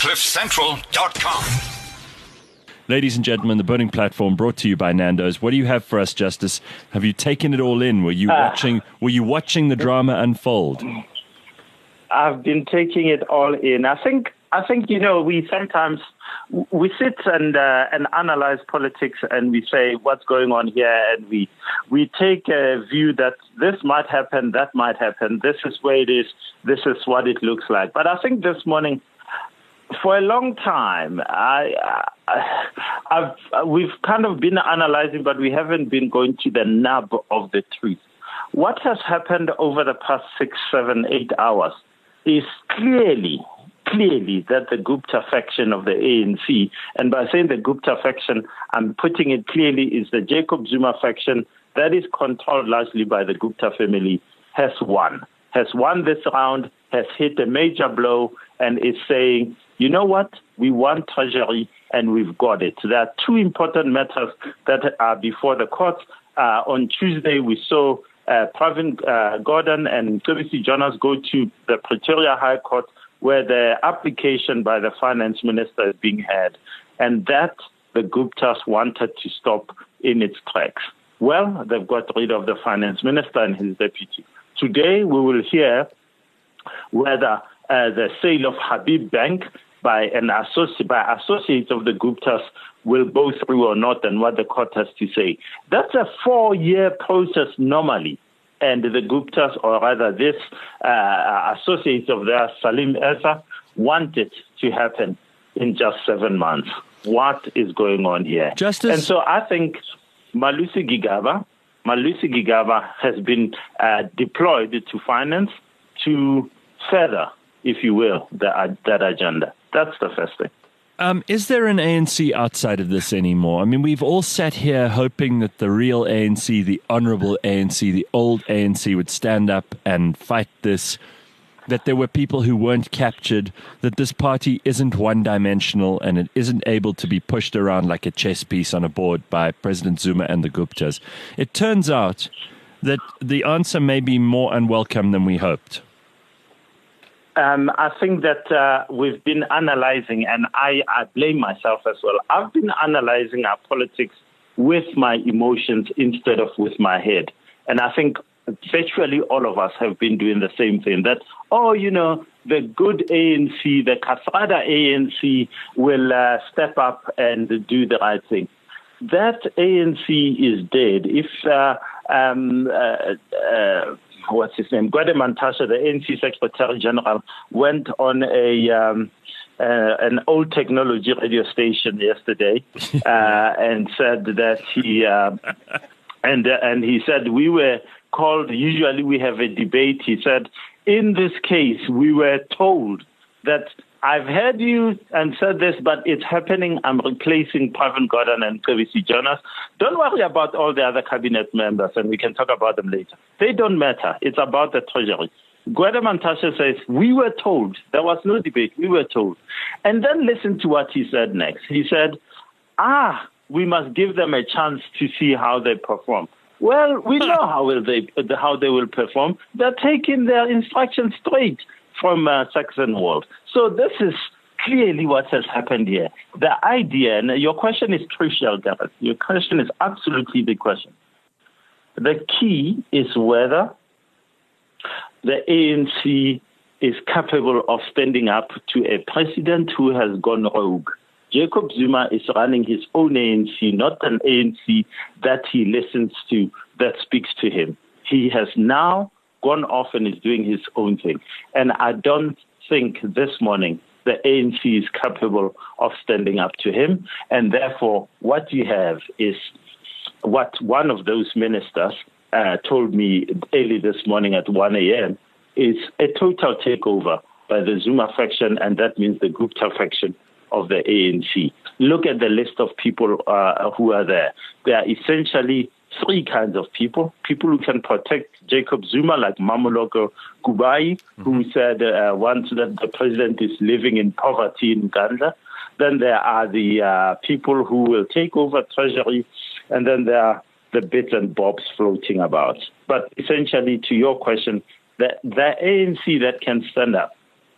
CliffCentral.com. Ladies and gentlemen, the Burning Platform brought to you by Nando's. What do you have for us, Justice? Have you taken it all in? Were you watching the drama unfold? I've been taking it all in. I think we sometimes we sit and analyze politics, and we say what's going on here, and we take a view that this might happen, that might happen. This is where it is. This is what it looks like. But I think this morning, for a long time, we've kind of been analyzing, but we haven't been going to the nub of the truth. What has happened over the past 6, 7, 8 hours is clearly that the Gupta faction of the ANC, and by saying the Gupta faction, I'm putting it clearly, is the Jacob Zuma faction that is controlled largely by the Gupta family, has won this round, has hit a major blow, and is saying, you know what, we want treasury and we've got it. There are two important matters that are before the courts. On Tuesday, we saw Pravin Gordhan and Cobus Jonas go to the Pretoria High Court, where the application by the finance minister is being had, and that the Guptas wanted to stop in its tracks. Well, they've got rid of the finance minister and his deputy. Today, we will hear whether the sale of Habib Bank by associates of the Guptas will go through or not, and what the court has to say. That's a 4-year process normally. And the Guptas, or rather this associates of theirs, Salim Essa, want it to happen in just 7 months. What is going on here? Justice. And so I think Malusi Gigaba has been deployed to finance to further, if you will, that agenda. That's the first thing. Is there an ANC outside of this anymore? I mean, we've all sat here hoping that the real ANC, the honorable ANC, the old ANC would stand up and fight this, that there were people who weren't captured, that this party isn't one-dimensional and it isn't able to be pushed around like a chess piece on a board by President Zuma and the Guptas. It turns out that the answer may be more unwelcome than we hoped. I think that we've been analyzing, and I blame myself as well. I've been analyzing our politics with my emotions instead of with my head. And I think virtually all of us have been doing the same thing, that, the good ANC, the Kasada ANC will step up and do the right thing. That ANC is dead. If what's his name? Gwede Mantashe, the ANC Secretary General, went on an old technology radio station yesterday and said that he said we were called. Usually we have a debate. He said, in this case, we were told that I've heard you and said this, but it's happening. I'm replacing Pravin Gordhan and Cobus Jonas. Don't worry about all the other cabinet members, and we can talk about them later. They don't matter. It's about the treasury. Gwede Mantashe says, we were told. There was no debate. We were told. And then listen to what he said next. He said, we must give them a chance to see how they perform. Well, we know how they will perform. They're taking their instructions straight from Saxon World. So this is clearly what has happened here. The idea, and your question is crucial, Gareth. Your question is absolutely the question. The key is whether the ANC is capable of standing up to a president who has gone rogue. Jacob Zuma is running his own ANC, not an ANC that he listens to, that speaks to him. He has now gone off and is doing his own thing. And I don't think this morning the ANC is capable of standing up to him. And therefore, what you have is what one of those ministers told me early this morning at 1 a.m. is a total takeover by the Zuma faction, and that means the Gupta faction of the ANC. Look at the list of people who are there. There are essentially three kinds of people who can protect Jacob Zuma, like Mamoloko Kubai, who said once that the president is living in poverty in Uganda. Then there are the people who will take over Treasury, and then there are the bits and bobs floating about. But essentially, to your question, the ANC that can stand up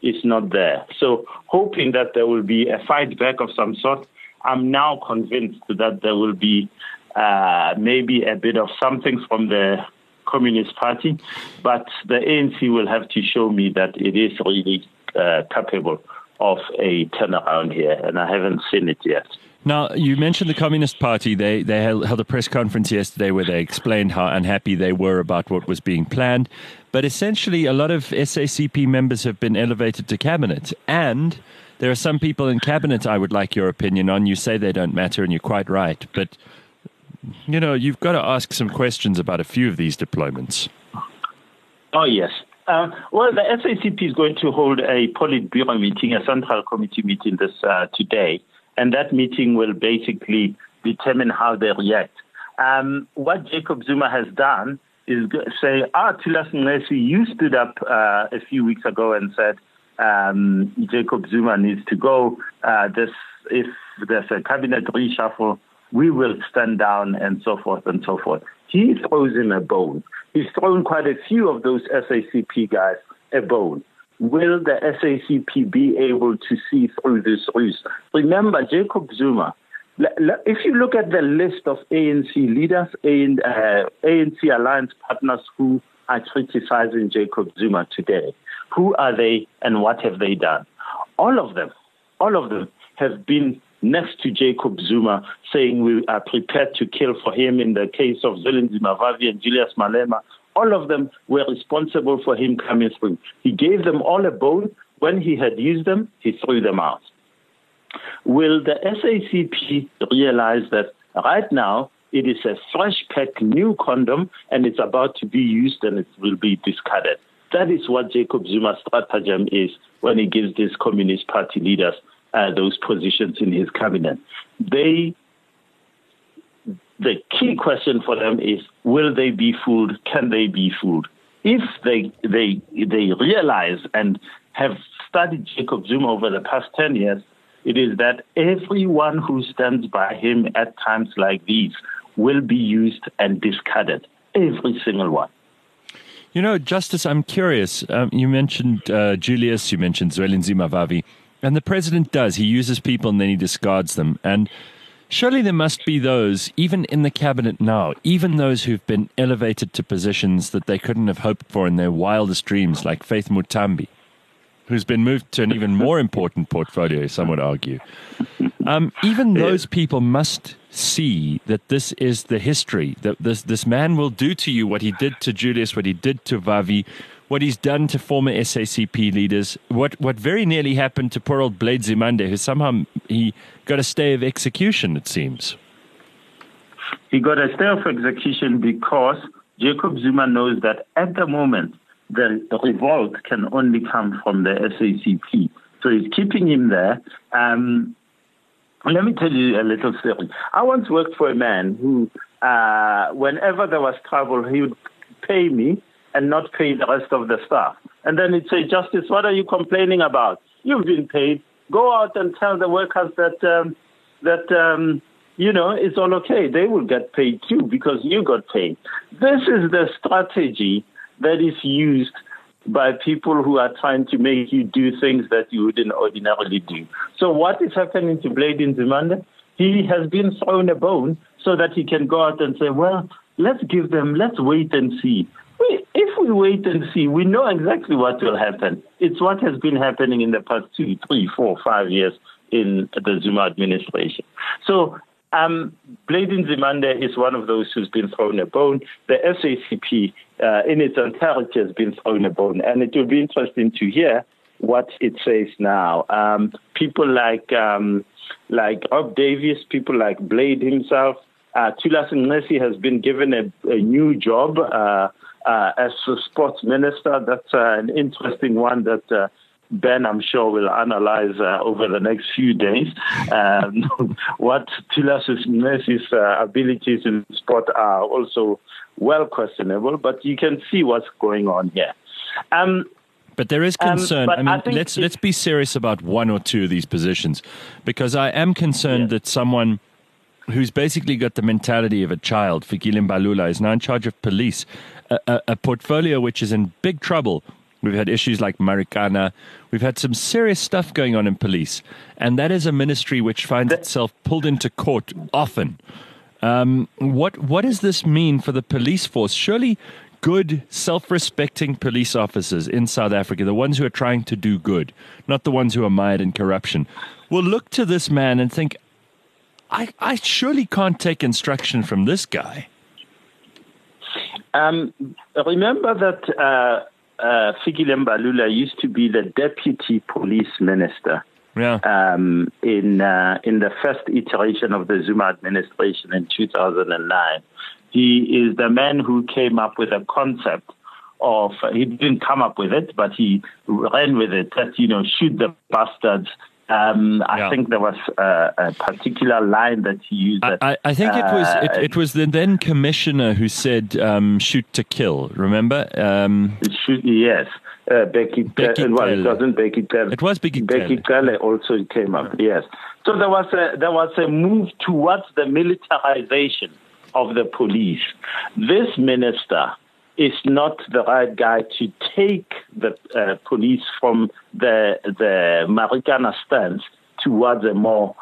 is not there. So hoping that there will be a fight back of some sort, I'm now convinced that there will be maybe a bit of something from the Communist Party, but the ANC will have to show me that it is really capable of a turnaround here, and I haven't seen it yet. Now, you mentioned the Communist Party. They held a press conference yesterday where they explained how unhappy they were about what was being planned. But essentially, a lot of SACP members have been elevated to cabinet. And there are some people in cabinet I would like your opinion on. You say they don't matter, and you're quite right. But, you know, you've got to ask some questions about a few of these deployments. Oh, yes. Well, the SACP is going to hold a Politburo meeting, a Central Committee meeting today. And that meeting will basically determine how they react. What Jacob Zuma has done is say, Thulas Nxesi, you stood up a few weeks ago and said Jacob Zuma needs to go. If there's a cabinet reshuffle, we will stand down and so forth and so forth. He throws him a bone. He's thrown quite a few of those SACP guys a bone. Will the SACP be able to see through this ruse? Remember, Jacob Zuma, if you look at the list of ANC leaders and ANC alliance partners who are criticizing Jacob Zuma today, who are they and what have they done? All of them have been next to Jacob Zuma saying we are prepared to kill for him in the case of Zwelinzima Vavi and Julius Malema. All of them were responsible for him coming through. He gave them all a bone. When he had used them, he threw them out. Will the SACP realize that right now it is a fresh pack new condom and it's about to be used and it will be discarded? That is what Jacob Zuma's stratagem is when he gives these Communist Party leaders those positions in his cabinet. The key question for them is, will they be fooled? Can they be fooled? If they realize and have studied Jacob Zuma over the past 10 years, it is that everyone who stands by him at times like these will be used and discarded. Every single one. You know, Justice, I'm curious. You mentioned Julius, you mentioned Zwelinzima Vavi, and the president does. He uses people and then he discards them. And surely there must be those, even in the cabinet now, even those who've been elevated to positions that they couldn't have hoped for in their wildest dreams, like Faith Mutambi, who's been moved to an even more important portfolio, some would argue. Even those people must see that this is the history, that this man will do to you what he did to Julius, what he did to Vavi, what he's done to former SACP leaders, what very nearly happened to poor old Blade Zimande, who somehow he got a stay of execution, it seems. He got a stay of execution because Jacob Zuma knows that at the moment, the revolt can only come from the SACP. So he's keeping him there. Let me tell you a little story. I once worked for a man who, whenever there was trouble, he would pay me and not pay the rest of the staff. And then he'd say, Justice, what are you complaining about? You've been paid. Go out and tell the workers that it's all okay. They will get paid too because you got paid. This is the strategy that is used by people who are trying to make you do things that you wouldn't ordinarily do. So what is happening to Blade Nzimande? He has been thrown a bone so that he can go out and say, well, let's wait and see. If we wait and see, we know exactly what will happen. It's what has been happening in the past 2, 3, 4, 5 years in the Zuma administration. So Blade Nzimande is one of those who's been thrown a bone. The SACP in its entirety has been thrown a bone. And it will be interesting to hear what it says now. People like Rob Davies, people like Blade himself, Thulas Nxesi has been given a new job as a sports minister. That's an interesting one that Ben, I'm sure, will analyze over the next few days. What Thulas Nxesi's abilities in sport are also well questionable, but you can see what's going on here. But there is concern. Let's be serious about one or two of these positions, because I am concerned that someone who's basically got the mentality of a child, Fikile Mbalula, is now in charge of police, a portfolio which is in big trouble We've had issues like Marikana. We've had some serious stuff going on in police. And that is a ministry which finds itself pulled into court often. What does this mean for the police force? Surely good, self-respecting police officers in South Africa, the ones who are trying to do good, not the ones who are mired in corruption, will look to this man and think, I surely can't take instruction from this guy. Remember that Fikile Mbalula used to be the deputy police minister in the first iteration of the Zuma administration in 2009. He is the man who came up with a concept of, he didn't come up with it, but he ran with it, that, shoot the bastards. I think there was a particular line that he used. I think it was the then commissioner who said shoot to kill. Remember? Yes. Becky well, it wasn't Becky Cele. It was Becky Cele also came up. Yes. So there was a move towards the militarization of the police. This minister is not the right guy to take the police from the Marikana stance towards a more,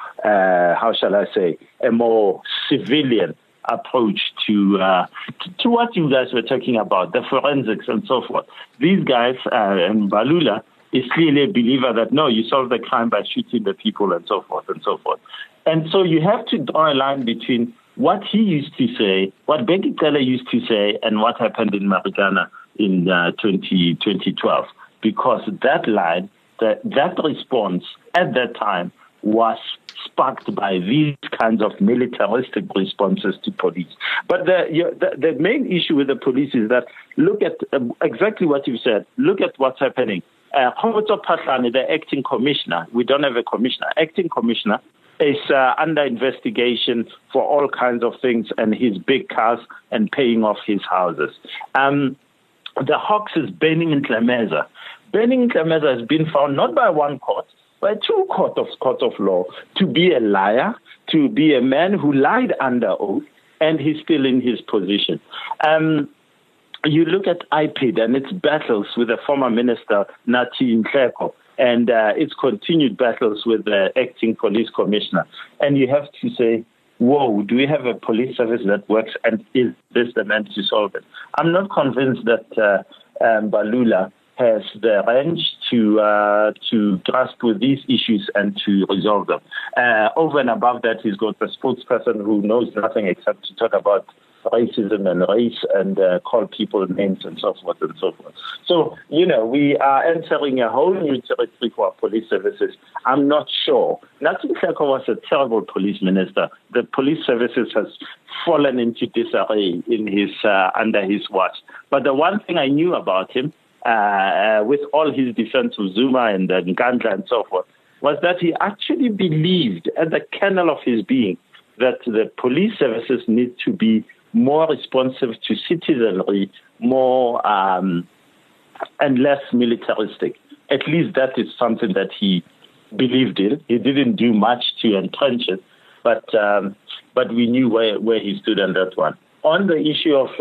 a more civilian approach to what you guys were talking about, the forensics and so forth. These guys, and Mbalula is clearly a believer that, no, you solve the crime by shooting the people and so forth and so forth. And so you have to draw a line between what he used to say, what Becky Cele used to say, and what happened in Marikana in 2012. Because that line, that response at that time was sparked by these kinds of militaristic responses to police. But the main issue with the police is that, look at exactly what you said. Look at what's happening. Khomotso Phahlane, the acting commissioner, we don't have a commissioner, acting commissioner, is under investigation for all kinds of things and his big cars and paying off his houses. The Hawks is Benning Mhlemeza. Benning Mhlemeza has been found not by one court, by two courts of law to be a liar, to be a man who lied under oath, and he's still in his position. You look at IPID and its battles with the former minister, Nathi Nhleko, and its continued battles with the acting police commissioner. And you have to say, whoa, do we have a police service that works, and is this the man to solve it? I'm not convinced that Mbalula has the range to grasp with these issues and to resolve them. Over and above that, he's got a spokesperson who knows nothing except to talk about racism and race and call people names and so forth and so forth. So, we are entering a whole new territory for our police services. I'm not sure. Nathi Nhleko was a terrible police minister. The police services has fallen into disarray in his under his watch. But the one thing I knew about him, with all his defense of Zuma and Nkandla and so forth, was that he actually believed at the kernel of his being that the police services need to be more responsive to citizenry, more and less militaristic. At least that is something that he believed in. He didn't do much to entrench it, but we knew where he stood on that one. On the issue of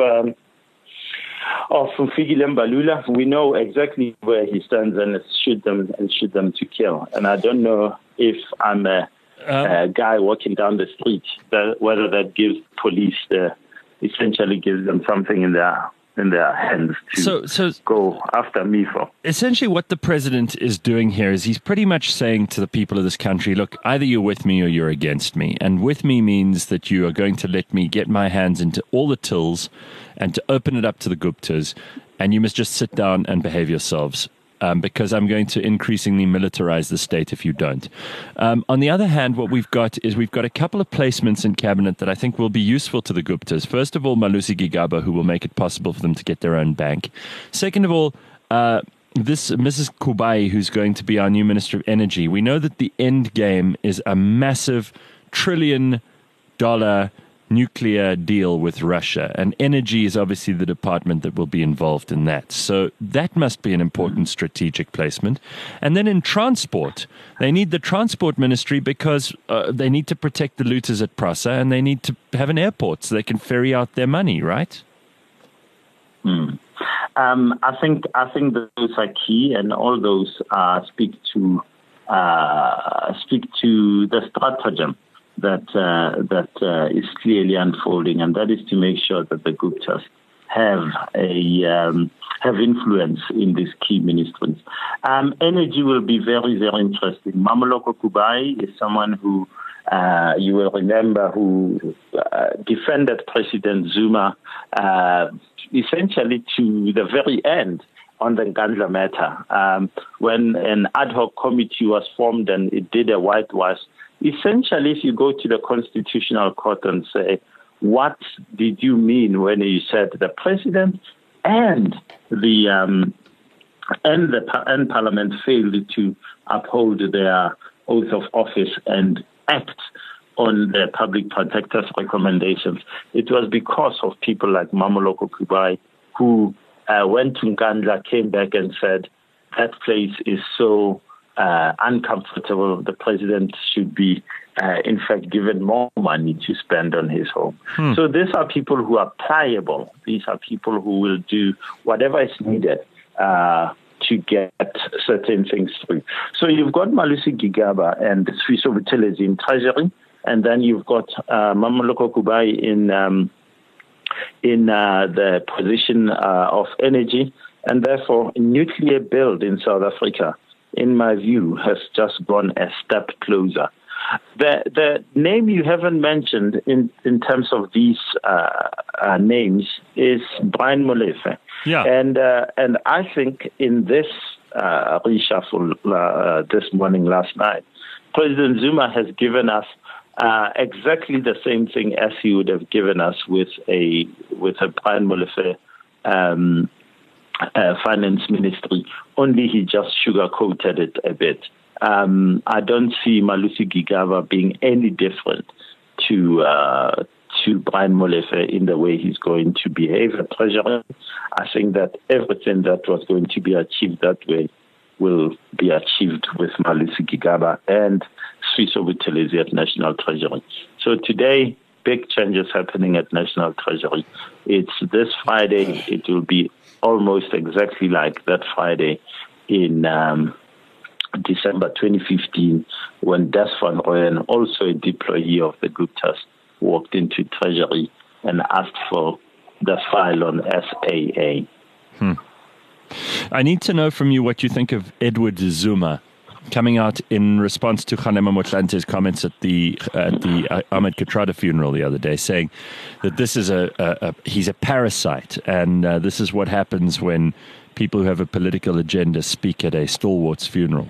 Fikile Mbalula, we know exactly where he stands, and it's shoot them to kill. And I don't know if I'm a guy walking down the street, whether that gives police essentially gives them something in their hands to go after me for. Essentially what the president is doing here is he's pretty much saying to the people of this country, look, either you're with me or you're against me. And with me means that you are going to let me get my hands into all the tills and to open it up to the Guptas, and you must just sit down and behave yourselves. Because I'm going to increasingly militarize the state if you don't. On the other hand, what we've got is we've got a couple of placements in cabinet that I think will be useful to the Guptas. First of all, Malusi Gigaba, who will make it possible for them to get their own bank. Second of all, this Mrs. Kubai, who's going to be our new Minister of Energy. We know that the end game is a massive $1 trillion nuclear deal with Russia, and energy is obviously the department that will be involved in that. So that must be an important strategic placement. And then in transport, they need the transport ministry because they need to protect the looters at Prasa, and they need to have an airport so they can ferry out their money, right? I think those are key, and all those speak to the stratagem that is clearly unfolding, and that is to make sure that the Guptas have influence in these key ministries. Energy will be very, very interesting. Mamoloko Kubai is someone who you will remember who defended President Zuma essentially to the very end on the Nkandla matter. When an ad hoc committee was formed and it did a whitewash, essentially if you go to the Constitutional Court and say, what did you mean when you said the president and the Parliament failed to uphold their oath of office and act on the public protector's recommendations? It was because of people like Mamoloko Kubai who went to Nkandla, came back and said that place is so uncomfortable. The president should be, in fact, given more money to spend on his home. So these are people who are pliable. These are people who will do whatever is needed to get certain things through. So you've got Malusi Gigaba and Swiso Buthelezi in Treasury, and then you've got Mamoloko Kubai in the position of energy, and therefore nuclear build in South Africa, in my view, has just gone a step closer. The name you haven't mentioned in terms of these names is Brian Molefe. Yeah. And I think in this reshuffle this morning, last night, President Zuma has given us exactly the same thing as he would have given us with a Brian Molefe finance ministry, only he just sugar-coated it a bit. I don't see Malusi Gigaba being any different to Brian Molefe in the way he's going to behave at Treasury. I think that everything that was going to be achieved that way will be achieved with Malusi Gigaba and Swiso Buthelezi at National Treasury. So today, big changes happening at National Treasury. It's this Friday. It will be almost exactly like that Friday in December 2015, when Des van Rooyen, also a deployee of the Guptas, walked into Treasury and asked for the file on SAA. I need to know from you what you think of Edward Zuma coming out in response to Kgalema Motlante's comments at the Ahmed Kathrada funeral the other day, saying that this is he's a parasite, and this is what happens when people who have a political agenda speak at a stalwart's funeral.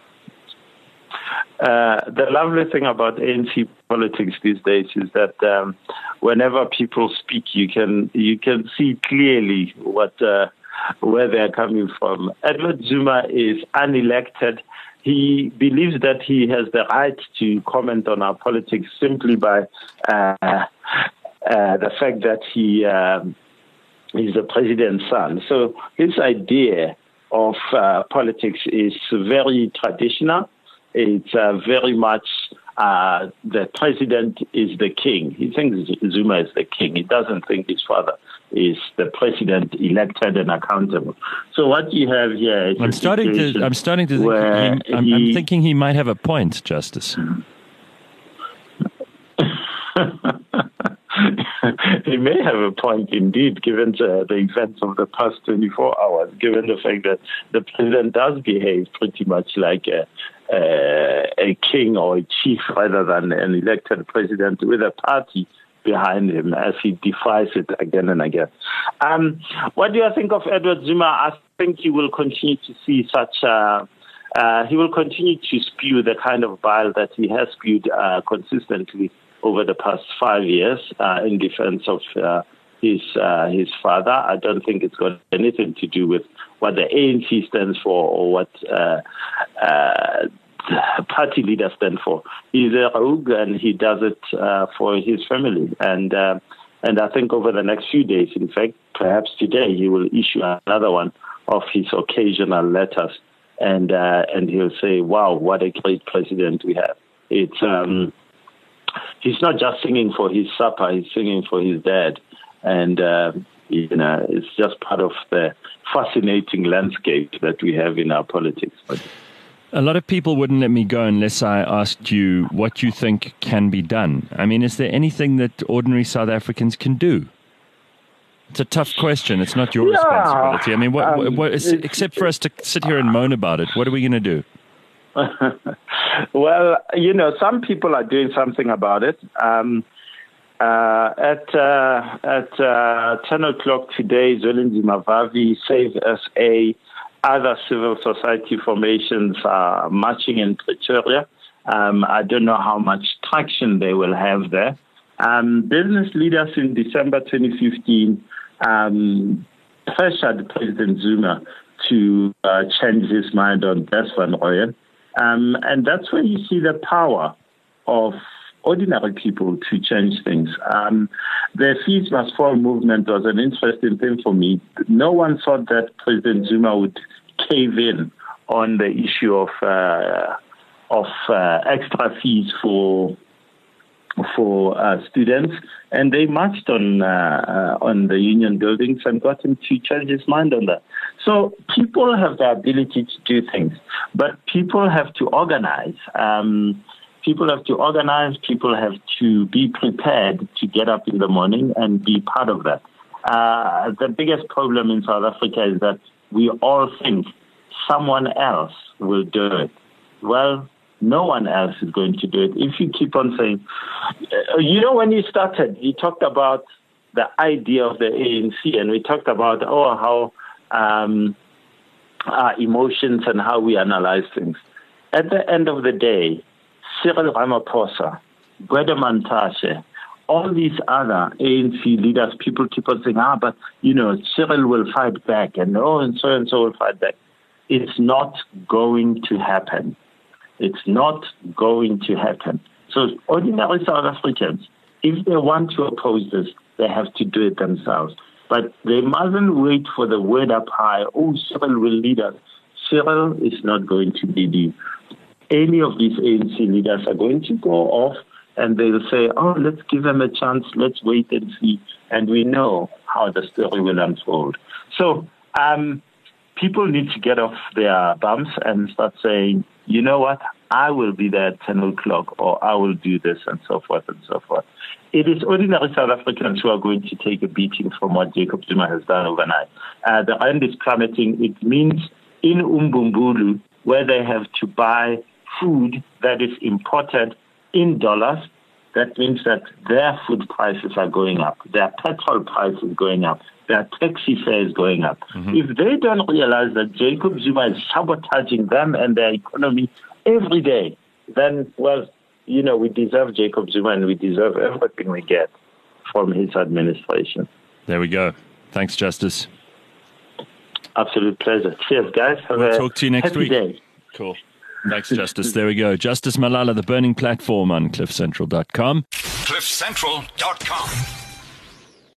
The lovely thing about ANC politics these days is that whenever people speak, you can see clearly where they're coming from. Edward Zuma is unelected. He believes that he has the right to comment on our politics simply by the fact that he is the president's son. So his idea of politics is very traditional. It's very much the president is the king. He thinks Zuma is the king. He doesn't think his father is the president elected and accountable. So what you have here is I'm starting to think I'm thinking he might have a point, Justice. He may have a point indeed, given the events of the past 24 hours, given the fact that the president does behave pretty much like a king or a chief rather than an elected president with a party behind him as he defies it again and again. What do you think of Edward Zuma? I think he will continue to see he will continue to spew the kind of bile that he has spewed consistently over the past 5 years in defense of his father. I don't think it's got anything to do with what the ANC stands for or what party leaders stand for. He's a rogue and he does it for his family. And I think over the next few days, in fact, perhaps today, he will issue another one of his occasional letters, and he'll say, "Wow, what a great president we have." It's he's not just singing for his supper; he's singing for his dad, and It's just part of the fascinating landscape that we have in our politics. A lot of people wouldn't let me go unless I asked you what you think can be done. I mean, is there anything that ordinary South Africans can do? It's a tough question. It's not your responsibility. I mean, except for us to sit here and moan about it, what are we going to do? Well, some people are doing something about it. At 10 o'clock today, Zwelinzima Mavavi, Save SA, other civil society formations are marching in Pretoria. I don't know how much traction they will have there. Business leaders in December 2015 pressured President Zuma to change his mind on Des van Rooyen. And that's where you see the power of ordinary people to change things. The Fees Must Fall movement was an interesting thing for me. No one thought that President Zuma would cave in on the issue of extra fees for students, and they marched on the union buildings and got him to change his mind on that. So people have the ability to do things, but people have to organize. People have to be prepared to get up in the morning and be part of that. The biggest problem in South Africa is that we all think someone else will do it. Well, no one else is going to do it. If you keep on saying, when you started, you talked about the idea of the ANC, and we talked about, how our emotions and how we analyze things. At the end of the day, Cyril Ramaphosa, Gwede Mantashe, all these other ANC leaders, people keep on saying, but, Cyril will fight back, and so will fight back. It's not going to happen. It's not going to happen. So ordinary South Africans, if they want to oppose this, they have to do it themselves. But they mustn't wait for the word up high, Cyril will lead us. Cyril is not going to lead you. Any of these ANC leaders are going to go off and they'll say, let's give them a chance, let's wait and see. And we know how the story will unfold. So people need to get off their bums and start saying, you know what, I will be there at 10 o'clock, or I will do this, and so forth and so forth. It is ordinary South Africans who are going to take a beating from what Jacob Zuma has done overnight. The rand is plummeting. It means in Umbumbulu, where they have to buy food that is imported in dollars, that means that their food prices are going up, their petrol price is going up, their taxi fare is going up. Mm-hmm. If they don't realize that Jacob Zuma is sabotaging them and their economy every day, then, we deserve Jacob Zuma and we deserve everything we get from his administration. There we go. Thanks, Justice. Absolute pleasure. Cheers, guys. We'll talk to you next week. Day. Cool. Thanks, Justice. There we go. Justice Malala, The Burning Platform on CliffCentral.com. CliffCentral.com.